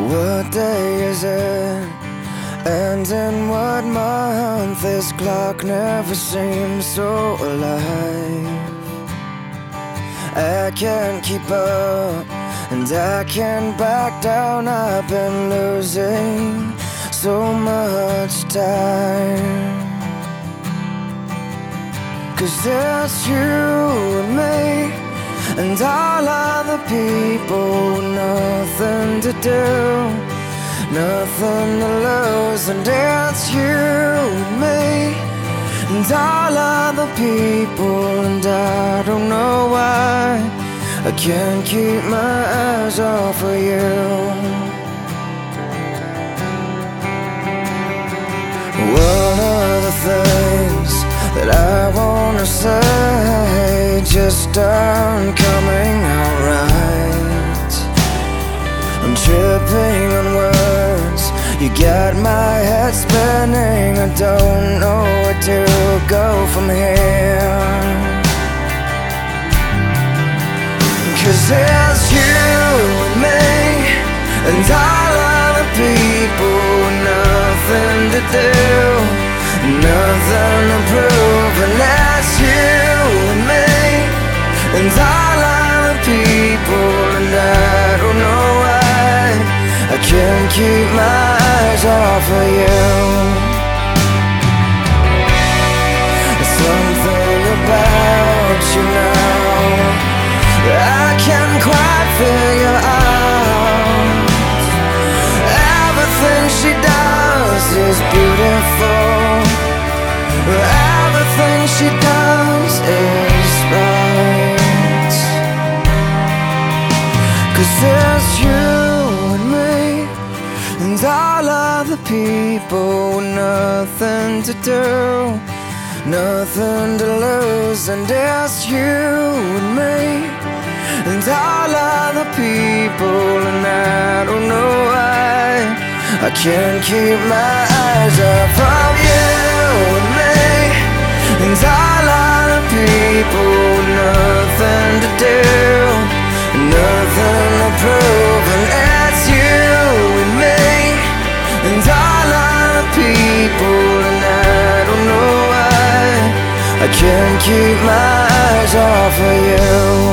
What day is it? And in what month? This clock never seems so alive. I can't keep up, and I can't back down. I've been losing so much time. 'Cause there's you and me, and all other people with nothing to do, nothing to lose. And it's you and me, and all other people. And I don't know why I can't keep my eyes off of you. One of the things that I wanna say just aren't coming out right. I'm tripping on words, you got my head spinning. I don't know where to go from here. 'Cause it's you and me, and all other people with nothing to do, nothing to prove. And that's you and me, and all other people. And I don't know why I can't keep my eyes off of you. There's something about you now that I can't quite figure out. Everything she does is beautiful. Everything she does is right. 'Cause there's you and me, and all other people with nothing to do, nothing to lose. And it's you and me, and all other people. And I don't know why I can't keep my eyes off of you and me, and all other people. Nothing to do, nothing to prove. And it's you and me, and all other people. And I don't know why I can't keep my eyes off of you.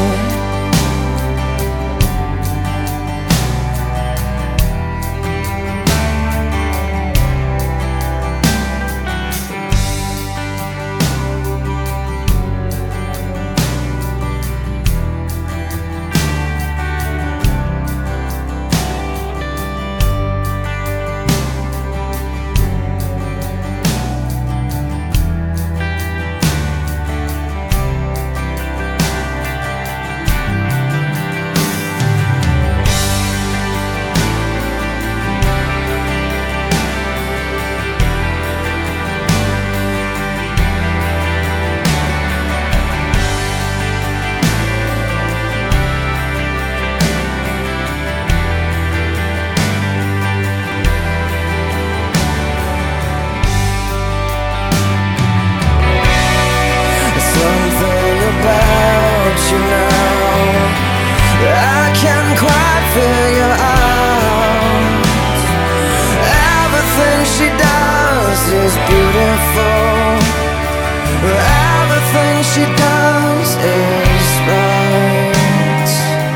You know, I can't quite figure out. Everything she does is beautiful. Everything she does is right.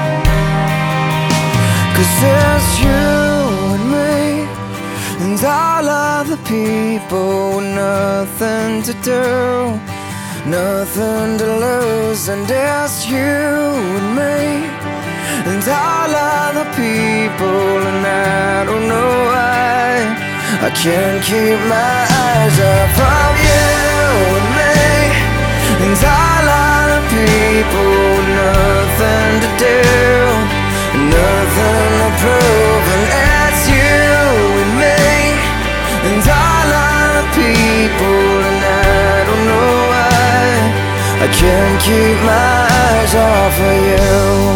'Cause there's you and me, and all other people with nothing to do, nothing to lose. And it's you and me, and all other people. And I don't know why I can't keep my eyes off of you and me, and all other people. Nothing to do, nothing to prove. And it's you and me, and all other people. And I don't know why I can't keep my eyes off of you.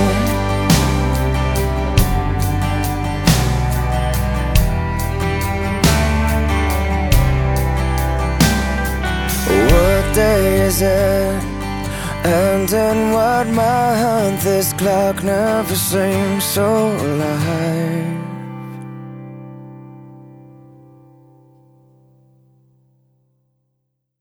What day is it? And in what month? This clock never seems so alive.